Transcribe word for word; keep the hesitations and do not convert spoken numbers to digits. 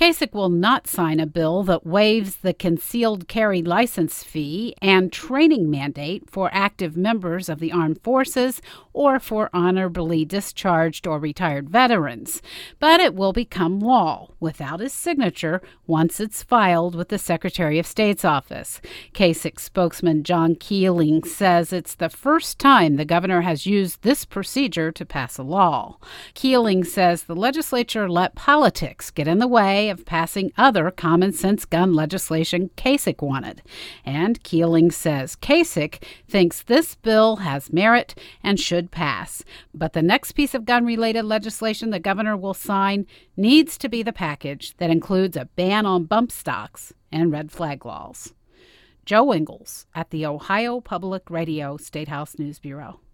Kasich will not sign a bill that waives the concealed carry license fee and training mandate for active members of the armed forces or for honorably discharged or retired veterans, but it will become law without his signature once it's filed with the Secretary of State's office. Kasich spokesman John Keeling says it's the first time the governor has used this procedure to pass a law. Keeling says the legislature let politics get in the way of passing other common-sense gun legislation Kasich wanted. And Keeling says Kasich thinks this bill has merit and should pass. But the next piece of gun-related legislation the governor will sign needs to be the package that includes a ban on bump stocks and red flag laws. Joe Ingles at the Ohio Public Radio State House News Bureau.